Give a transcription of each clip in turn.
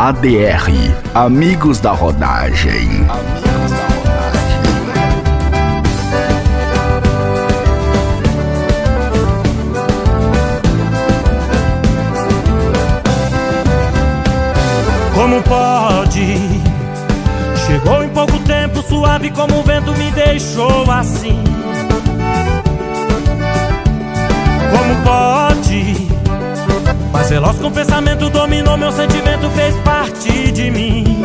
ADR, Amigos da Rodagem. Como pode? Chegou em pouco tempo, suave como o vento me deixou assim. Como pode? Mas veloz com o pensamento dominou meu sentimento, fez parte de mim.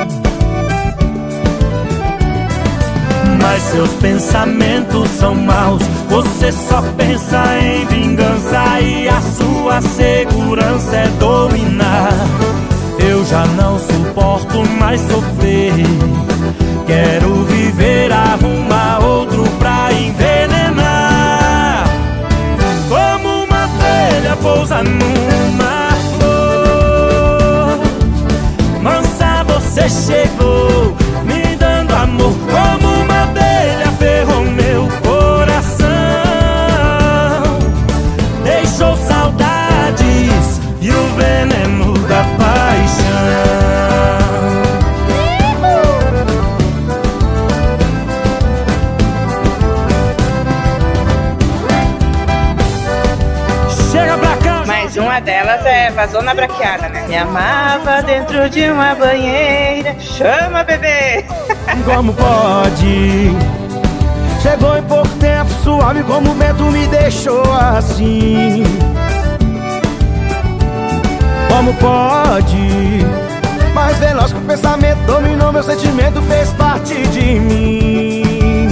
Mas seus pensamentos são maus, você só pensa em vingança e a sua segurança é dominar. Eu já não suporto mais sofrer, quero viver, arrumar outro pra envenenar. Como uma abelha pousa numa flor, mansa você chegou, me dando amor. Como uma abelha ferrou meu coração, deixou saudades e o veneno da paixão. Chega pra cá. Mas uma delas é Vazona Braquiada, né? Me amava dentro de uma banheira. Chama, bebê! Como pode? Chegou em pouco tempo, suave como o vento me deixou assim. Como pode? Mais veloz que o pensamento dominou meu sentimento, fez parte de mim.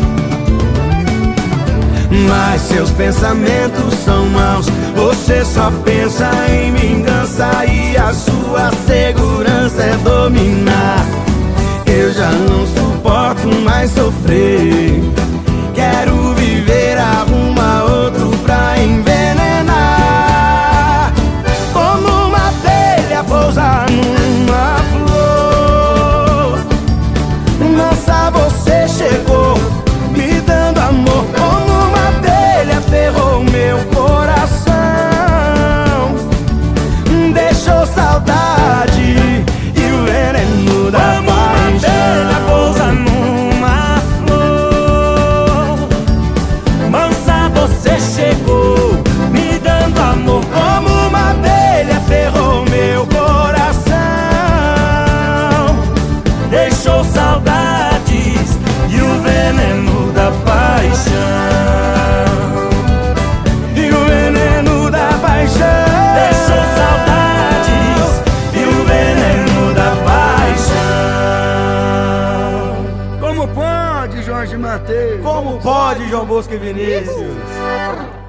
Mas seus pensamentos são maus, você só pensa em vingança e a sua segurança é dominar. Eu já não suporto mais sofrer, quero viver, arruma outro pra envenenar. Como uma abelha pousa numa flor, nossa, você chegou, me dando amor. Como uma abelha ferrou meu coração, deixou saudade e o veneno da paixão. Como uma abelha pousa numa flor, mansa você chegou, me dando amor. Como uma abelha ferrou meu coração, deixou saudades e o veneno da paixão. E o veneno da paixão deixou saudades e o veneno da paixão. Como pode, Jorge Mateus? Como pode, João Bosco e Vinícius?